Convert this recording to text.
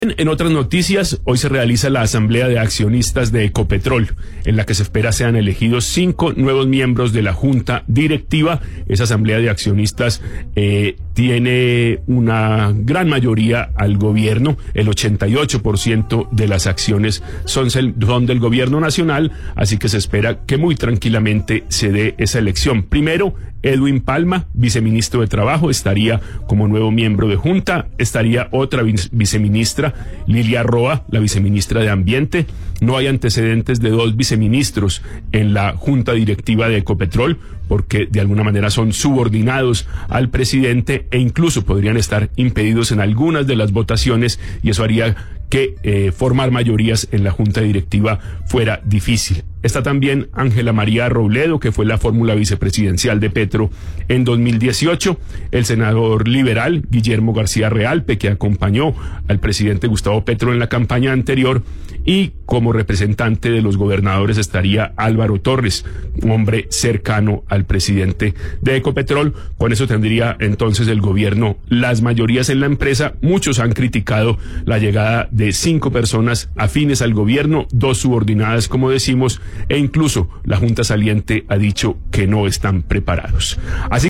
En otras noticias, hoy se realiza la Asamblea de Accionistas de Ecopetrol, en la que se espera sean elegidos 5 nuevos miembros de la Junta Directiva. Esa Asamblea de Accionistas tiene una gran mayoría al gobierno. El 88% de las acciones son del gobierno nacional, así que se espera que muy tranquilamente se dé esa elección. Primero, Edwin Palma, viceministro de Trabajo, estaría como nuevo miembro de Junta. Estaría otra viceministra, Lilia Roa, la viceministra de Ambiente. No hay antecedentes de 2 viceministros en la Junta Directiva de Ecopetrol, porque de alguna manera son subordinados al presidente e incluso podrían estar impedidos en algunas de las votaciones, y eso haría que formar mayorías en la Junta Directiva fuera difícil. Está también Ángela María Robledo, que fue la fórmula vicepresidencial de Petro en 2018, el senador liberal Guillermo García Realpe, que acompañó al presidente Gustavo Petro en la campaña anterior, y como representante de los gobernadores estaría Álvaro Torres, un hombre cercano al presidente de Ecopetrol. Con eso tendría entonces el gobierno las mayorías en la empresa. Muchos han criticado la llegada de 5 personas afines al gobierno, 2 subordinadas, como decimos, e incluso la Junta saliente ha dicho que no están preparados. Así